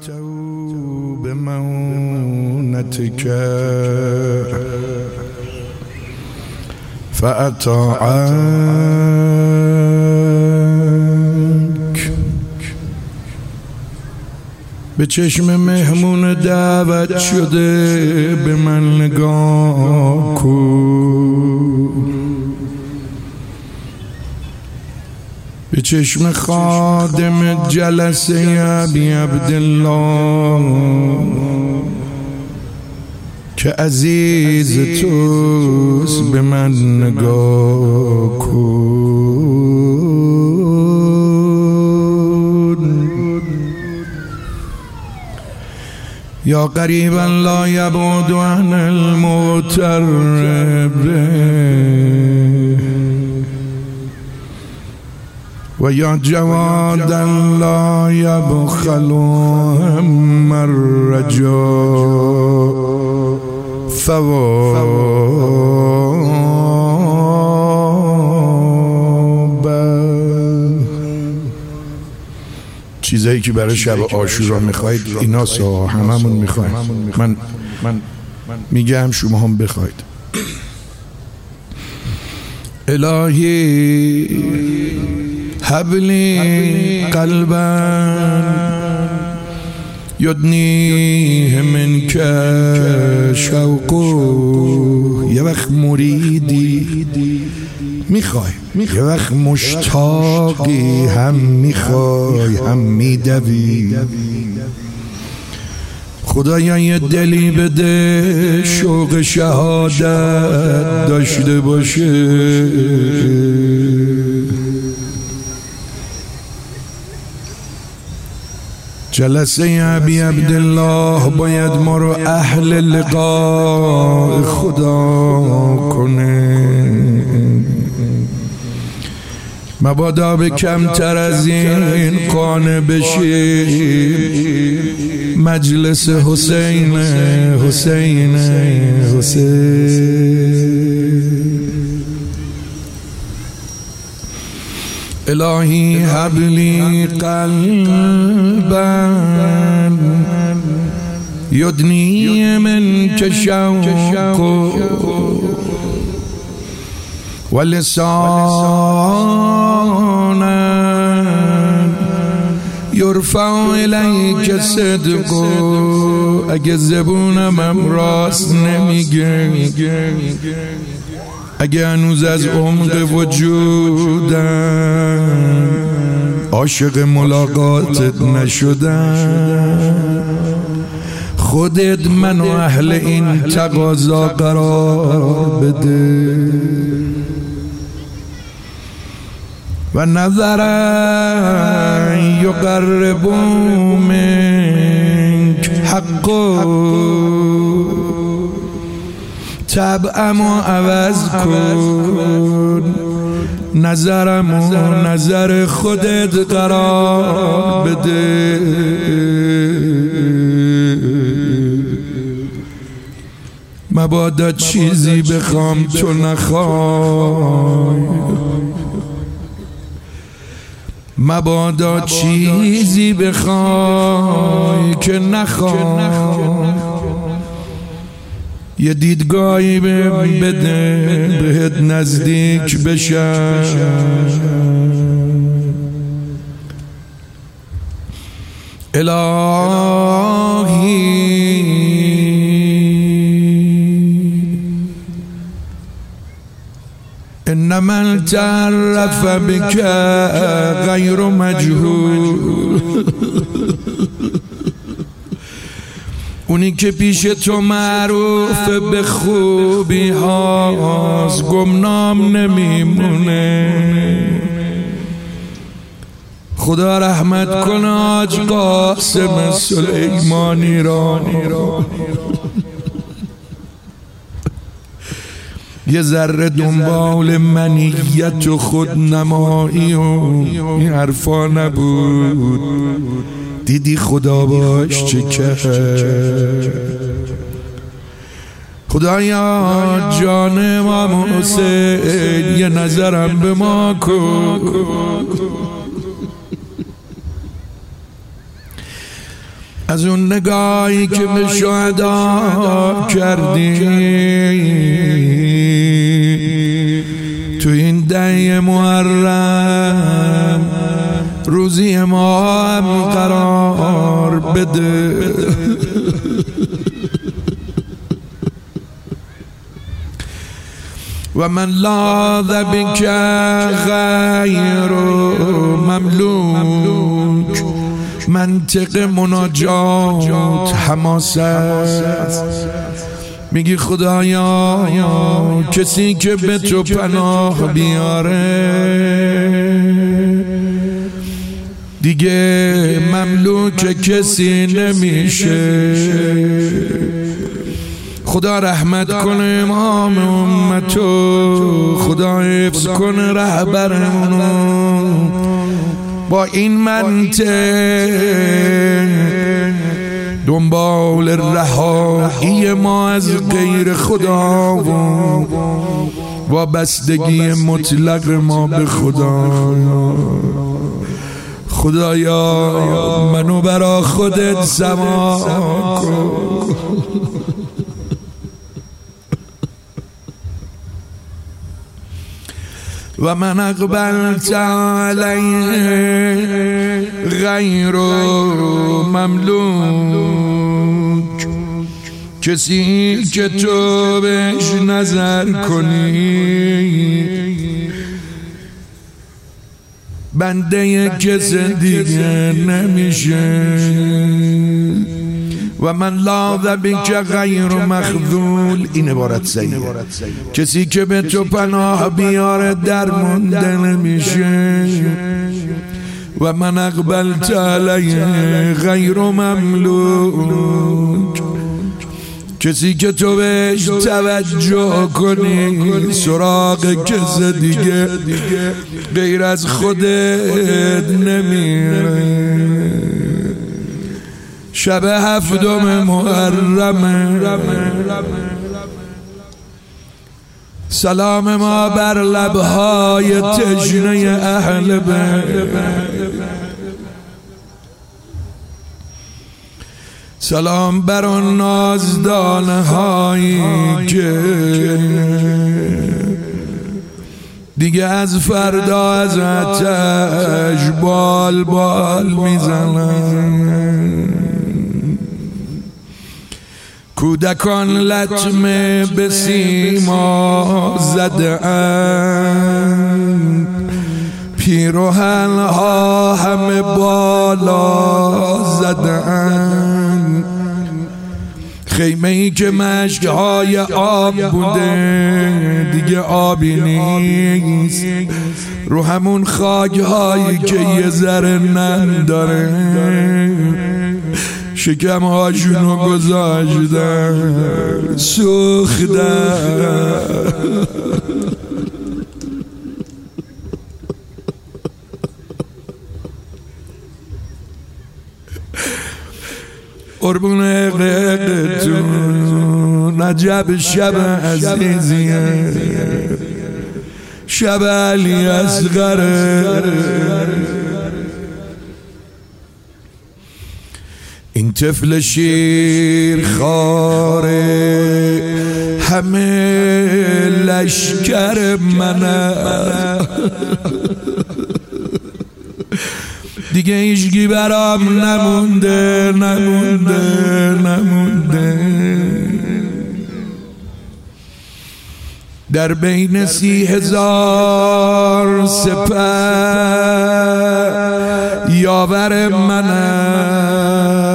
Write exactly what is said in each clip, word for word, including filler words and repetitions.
بمونتك فأطاعك. به چشم مهمون دعوت شده به من نگاه کن، به چشم خادم جلسه ابی عبدالله که عزیز توست به من نگاه کن. یا قریبا لا یبعد عن المغترب و یا جوادا لا یبخل هم الرجاء ثواب. چیزایی که برای شب عاشورا میخواید اینا سا هممون میخواید، من من میگم شما هم بخواید. الهی حبلی قلبا یدنیه منک شوقو. یه وقت مریدی میخوای، یه وقت مشتاقی، هم میخوای هم میدوی. خدایا یه دلی بده شوق شهادت داشته باشه. جلسه ابی عبدالله باید ما رو اهل لقاء خدا کنه. مبادا به کمتر از این قانع بشیم مجلس حسین حسین حسین. الهی حبلی قلبا یدنی منک شوق و لسانا یرفع الیک صدق. اگه زبونم هم راست نمیگه، اگه هنوز از عمق وجودم عاشق ملاقاتت نشدم، خودت منو اهل این تقاضا قرار بده. و نظر یقرب منک حقو، طبعمو عوض کن، نظرمو نظر خودت قرار بده. مبادا چیزی بخوام تو نخوای، مبادا چیزی بخوای که نخوای. یه دیدگاهی بده بهت نزدیک بشم. الهی انما التعرف بك غیر مجهول. اونی که پیش تو معروف به خوبی هاست گمنام نمیمونه. خدا رحمت کن حاج قاسم سلیمانی را. یه ذره دنبال منیت و خودنمایی و این حرفا نبود. دیدی خدا باش چه کرد. خدایا جان امام حسین یه نظرم به ما کن. از اون نگاهی که به شهدا کردی تو این ده محرم، روزی ما هم قرار بده. و من لاذ بک غیر مملوک، منطق مناجات حماست. میگی خدایا کسی که به تو پناه بیاره دیگه مملوک کسی نمیشه. خدا رحمت کنه امام امتو، خدا حفظ کنه رهبرمونو. با این منطق دنبال رهایی ما از غیر خدا و وابستگی مطلق ما به خدا. خدایا منو برا خودت سما کن. و من اقبلت علیه غیر مملوک، کسی که تو بهش نظر کنی بنده کس دیگه نمیشه. و من لاذ بک غیر مخذول، این عبارت صحیحه، کسی که به تو پناه بیاره درمونده نمیشه. و من اقبلت علیه غیر مملوک، کسی که تو بهش توجه کنی سراغ کس دیگه غیر از خودت نمیره. شب هفتم محرم، سلام ما بر لبهای تشنه اهل بیت، سلام بر آن نازدانه هایی که دیگه از فردا از آتش بال بال میزنن. کودکان لطمه به سیما زده‌اند، پیراهن‌ها همه بالا زده‌اند. خیمه ای که مشک‌های آب بوده دیگه آبی نیست، رو همون خاک‌هایی که یه ذره نم داره شکم هاشونو گذاشتن سوختن. قربون حقیقتون عجب شب عزیزیه، شب علی اصغره. این طفل شیر خاره همه لشکر منه، دیگه هیچگی برام نمونده نمونده نمونده. در بین سی هزار سپر یاور منه،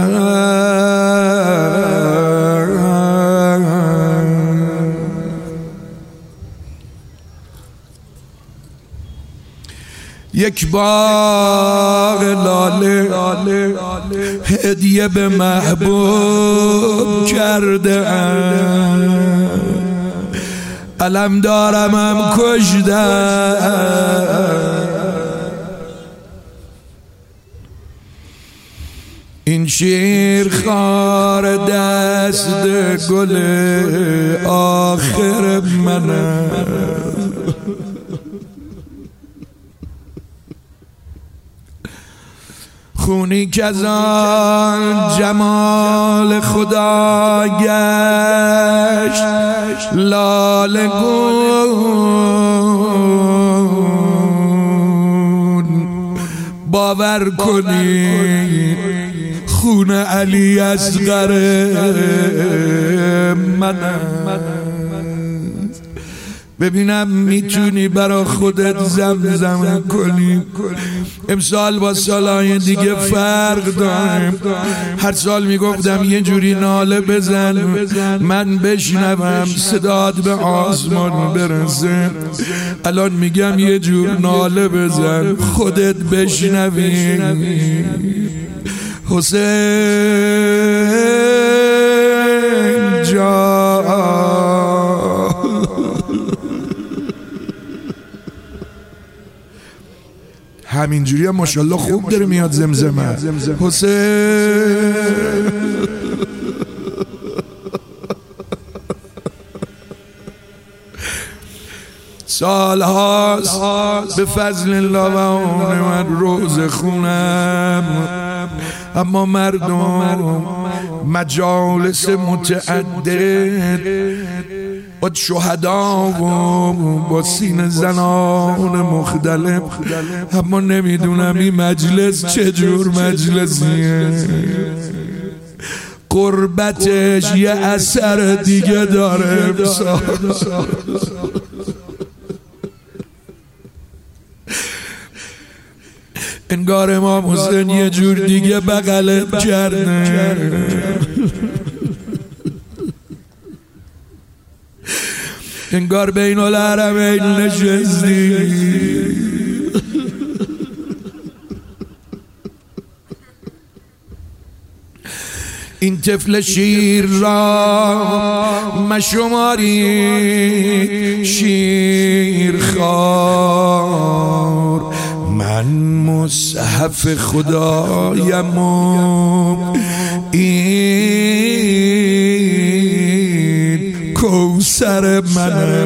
یک باغ لاله هدیه به محبوب کرده ام، علم دارم هم کشدم. این شیر خار دست گل آخر منه، خونی که از آن جمال خدا گشت لاله گون باور کنید خون علی اصغر من ببینم میتونی برا خودت زمزم کنی. امسال با سالهای دیگه فرق دارم. هر سال میگفتم یه جوری ناله بزن من بشنوم صدات به آسمان برسه. الان میگم یه جور ناله بزن خودت بشنوی. حسین جان همینجوری هم ماشاءالله خوب داره میاد زمزمه. حسین سال هاست به فضل الله و اون من روز خونم، اما مردم مجالس متعدد با شهدا و با سین زنان مختلف، اما نمیدونم این مجلس چجور مجلسیه. قربتش یه اثر دیگه داره. انگار امام حسین یه جور دیگه بغلت کرده. انگار بین الحرمین نشستی. این طفل شیر را مشماری شیر خار، من مصحف خدایم و این کوثر من.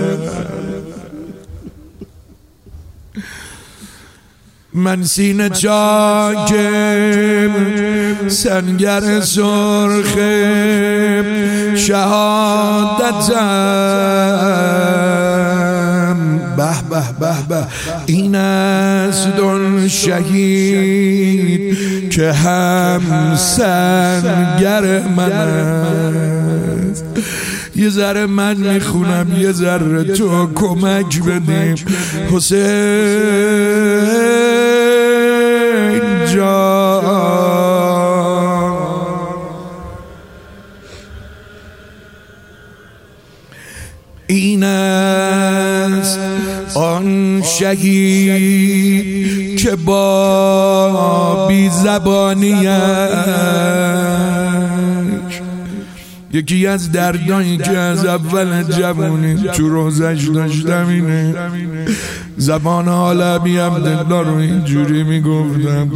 من سینه چاکم سنگر سرخ شهادتم، به به به به این است آن شهید که هم سنگر من است. یه ذره من میخونم یه ذره تو کمک بدیم. حسین جان این است آن شهید که با بی زبانیت، یکی از دردایی که از اول جوانی تو روزش داشتم اینه، زبان عالمی عبدالله رو اینجوری میگفتم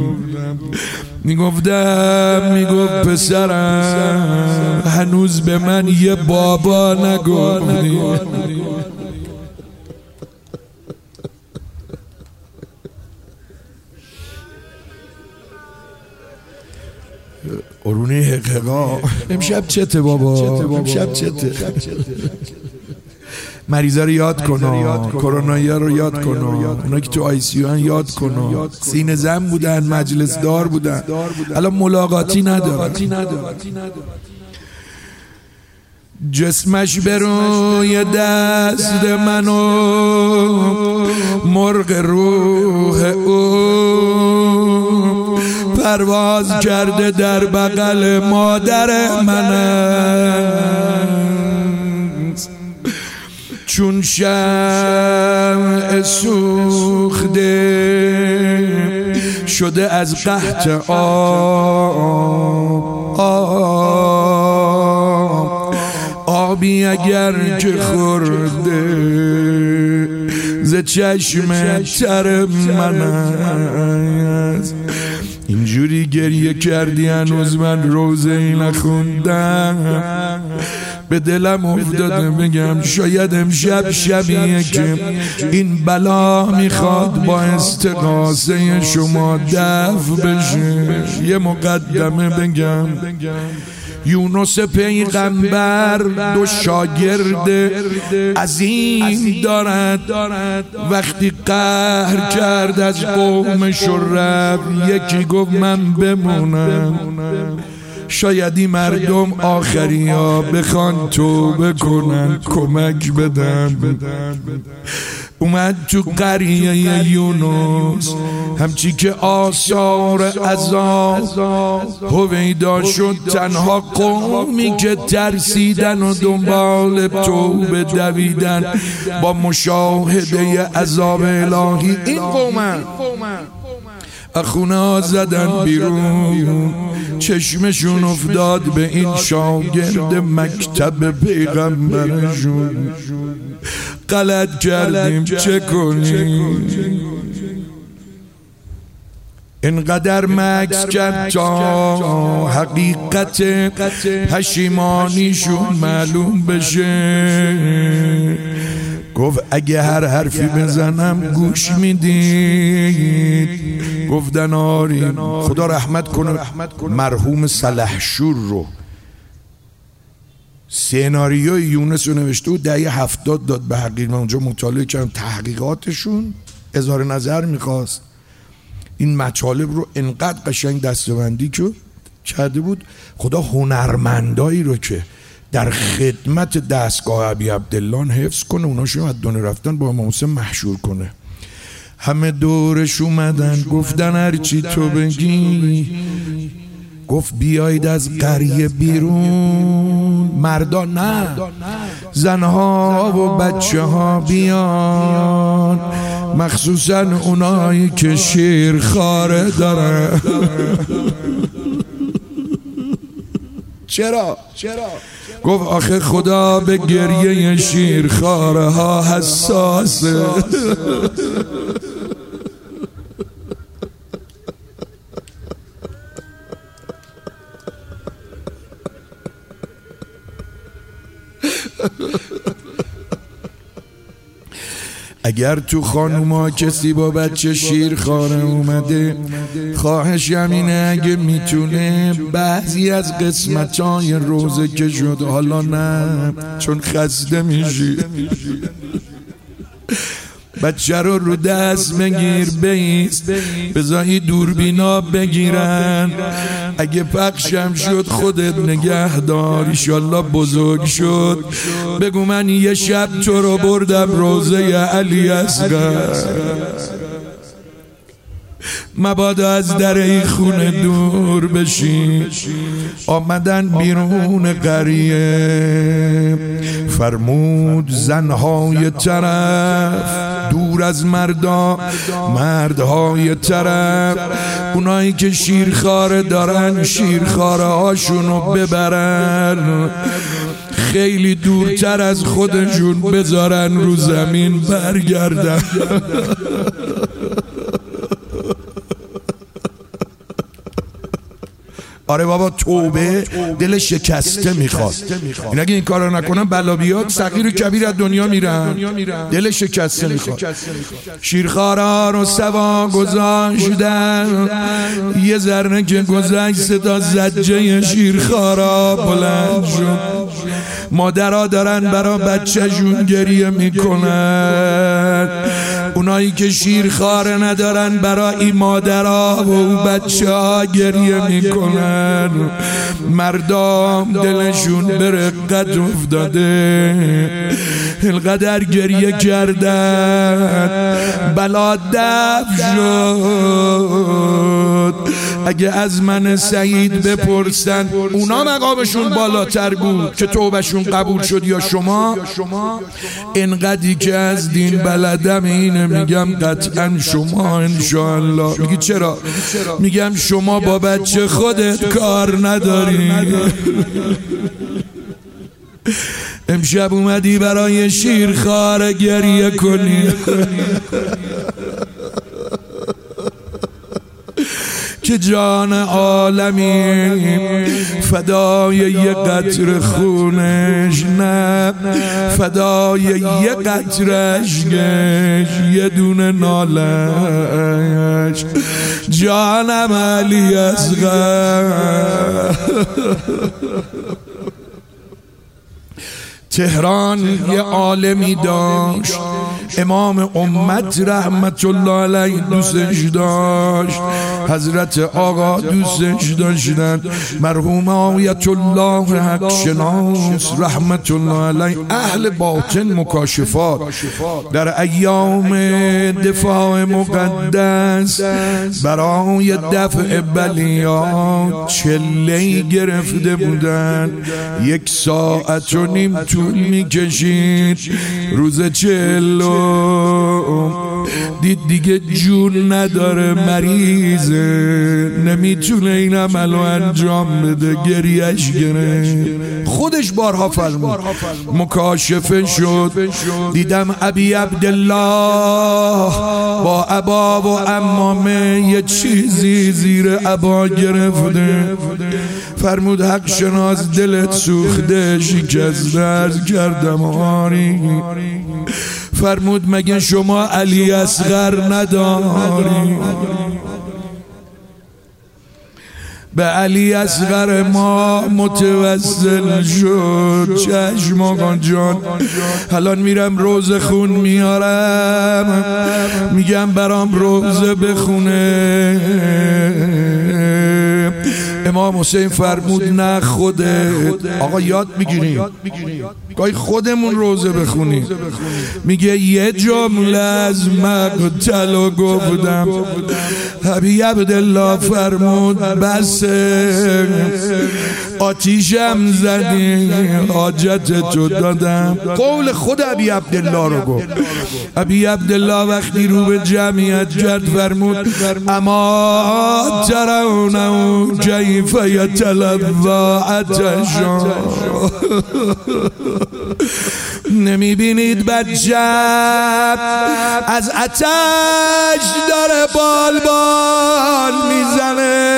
میگفتم میگفت پسرم هنوز به من یه بابا نگفتی. قرونه حقیقا امشب چته بابا، امشب چته. مریضا رو یاد کنا، کرونایی رو یاد کنا، اونا که تو آی سی او یاد کنا، سینه زن بودن مجلس دار بودن، الان ملاقاتی ندارن. جسمش به روی دست منو مرغ روح او پرواز کرده در بغل مادر من است. چون شمع سوخته شده از قحط آب، آب آبی اگر که خورده ز چشم تر من است. اینجوری گریه کردی هنوز من روزه ای نخوندم، به دلم افتاده بگم شاید امشب شبیه که این بلا میخواد با استغاثه شما دفع بشه. یه مقدمه بگم، یونس پیغمبر دو شاگرد عظیم دارد. وقتی قهر کرد از قومش و رفت، یکی گفت من بمونم، شاید این مردم آخری ها بخوان توبه کنن کمک بدن. اومد تو قریه یونس، همچی که آثار عذاب هویدا شد، تنها قومی که ترسیدن و دنبال توبه دویدن با مشاهده عذاب الهی این قومن. اخونه ها زدن بیرون، چشمشون افتاد به این شاگرد مکتب پیغمبرشون. غلط کردیم چه کنیم؟ اینقدر مکس کرد تا حقیقت پشیمانیشون معلوم بشه. گفت اگه هر حرفی بزنم گوش میدید؟ گفتن آریم. خدا رحمت کنه مرحوم سلحشور رو، سیناریوی یونس رو نوشته بود، دهه هفتاد داد به حقیق. من اونجا مطالعه کردم تحقیقاتشون، اظهار نظر میخواست. این مطالب رو انقدر قشنگ دسته‌بندی کرده بود. خدا هنرمندایی رو که در خدمت دستگاه ابی عبدالله حفظ کنه، اوناشون از دنیا رفتن با امام حسین محشور کنه. همه دورش اومدن گفتن هرچی تو بگی. گفت بیایید از قریه بیرون، مردا نه، زنها و بچه ها بیان، مخصوصا اونایی که شیرخواره دارن. چرا؟ گفت آخه خدا به گریه شیرخواره ها حساسه. اگر تو خانوما کسی با بچه شیرخواره اومده، خواهش همینه اگه میتونه بعضی از قسمتای روزه که شد، حالا نه چون خسته میشی، بچه رو رو دست بگیر، بیست بذاری دوربینا بگیرن، اگه پخشم شد خودت نگه دار، ایشالله بزرگ شد بگو من یه شب تو رو بردم روزه علی اصغر. مبادا از در این خونه دور بشی. آمدن بیرون قریه، فرمود زنهای طرف دور از مردا، مردهای طرف اونایی که شیرخواره دارن شیرخواره هاشونو ببرن، خیلی دورتر از خودشون بذارن رو زمین برگردن. آره بابا، توبه دل شکسته میخواد. این اگه این کارو نکنن بلا بیاد، صغیر و کبیر از دنیا میرن. دل شکسته میخواد. شیرخوارا رو سوا گذاشتن، یه ذره که گذشت صدا زجه شیرخوارا بلند شد. مادرها دارن برا بچه‌شون گریه میکنن، اونایی که شیرخواره ندارن برا این مادرها و بچه ها گریه میکنن. مردم دلشون به رقت افتاده، اینقدر گریه کردن بلا دفع شد. اگه از من سعید بپرسن، اونا مقامشون بالاتر بود که توبهشون قبول شد یا شما؟ اینقدری که از دین بلدم اینه میگم قطعا شما انشاءالله. میگی چرا؟ میگم شما با بچه خودت کار نداری. امشب اومدی برای شیرخواره گریه کنی که جان عالمی فدای یه قطره خونش، نه فدای یه قطره اشکش، یه دونه نالش. جانم علی اصغر. تهران یه عالمی داشت، امام امت رحمت الله علیه دوستش داشت، حضرت آقا دوستش داشتن، مرحوم آیت الله حق شناس رحمت الله علیه، اهل باطن مکاشفات. در ایام دفاع مقدس برای دفع بلیات چله‌ای گرفته بودن، یک ساعت و نیم طول میکشید. روز چلو دید دیگه جون نداره، مریضه، نمیتونه این عملو انجام بده، گریهش گرفت. خودش بارها فرمود مکاشفه شد، دیدم ابی عبدالله با عبا و عمامه یه چیزی زیر عبا گرفته. فرمود حق شناس دلت سوخته، شکسته. عرض کردم آری. فرمود مگه شما علی اصغر نداری؟ به علی اصغر ما متوسل شد. چشم آقا جان، الان میرم روزه خون میارم، میگم برام روزه بخونه. امام حسین فرمود نه خودت. آقا یاد میگیریم گاهی خودمون روزه بخونیم. میگه یه جمله از مقتل گفتم، ابی عبدالله فرمود بس آتیشم زدی، حاجت تو دادم. قول خود ابی عبدالله رو گفت. ابی عبدالله وقتی رو به جمعیت کرد فرمود اما ترونه کیف یتلظی عطشا. نمی بینید بچه از آتش داره بال بال میزنه.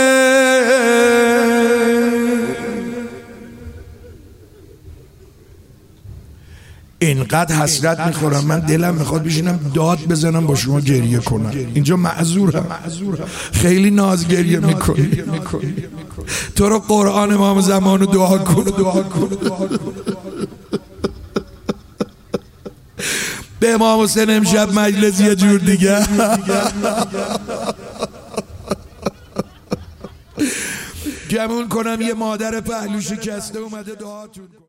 اینقدر حسرت میخورم من، دلم میخواد بشینم داد بزنم با شما گریه کنم. اینجا معذورم، خیلی ناز گریه میکنی. تو رو قرآن امام زمان رو دعا کن. به امام حسین امشب مجلس یه جور دیگه. گمون کنم یه مادر پهلو شکسته اومده دعاتون.